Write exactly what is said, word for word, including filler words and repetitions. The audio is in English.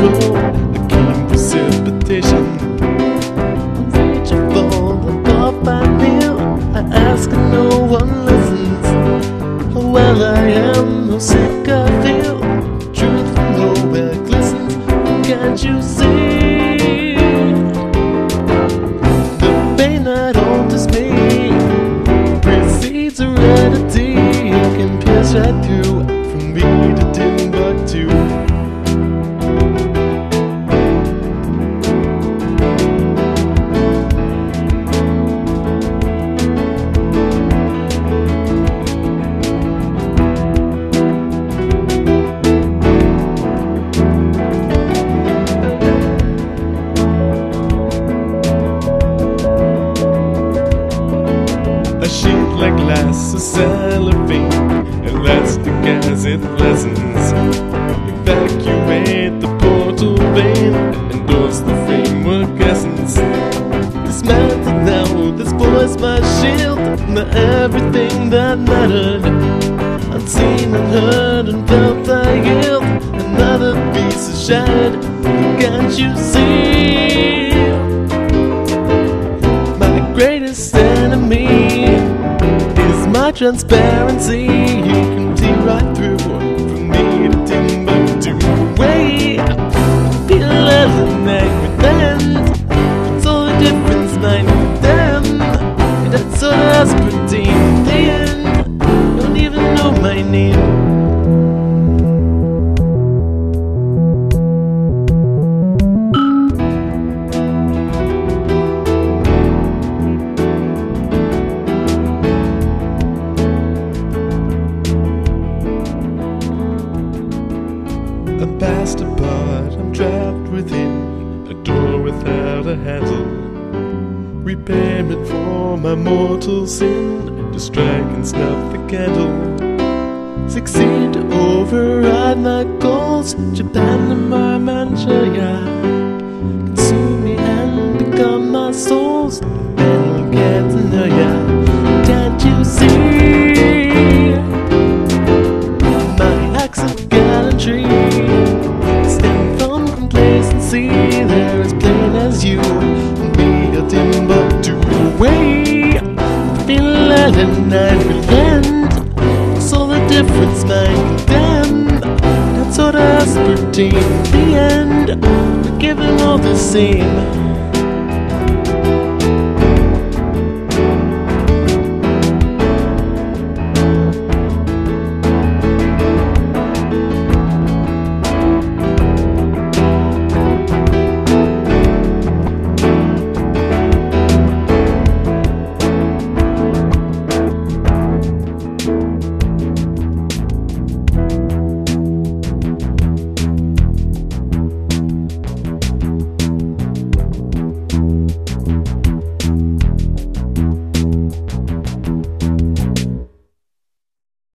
control, a keen precipitation. Reaching for the path I feel, I ask and no one listens. How well I am, how sick I feel. Truth from nowhere glistens, can't you see? The pain that alters me precedes heredity. It can pierce right through, from me to Timbuktu. A sheet like glass, a cellophane, elastic as it lessens. Evacuate the portal vein, endorse the framework essence. Dismantle now, this voice my shield, the everything that mattered. Unseen and heard and felt I yield, another piece is shattered. Can't you see? My greatest enemy is my transparency. You can see right through, from me to Timbuktu. Wait, feel alienate with them. It's all the difference mine with them. That's all aspartame in the end. Don't even know my name. I'm past apart, I'm trapped within a door without a handle. Repayment for my mortal sin, to strike and snuff the candle. Succeed to override my goals, Japan and my Manchuria. Consume me and become my souls, then we'll get to know ya. Can't you see? My acts of gallantry stem from complacency. They're as plain as you and me a Timbuktu way. Feel and I relent, so the difference might condemn. That's what aspartame in the end, we're giving all the same.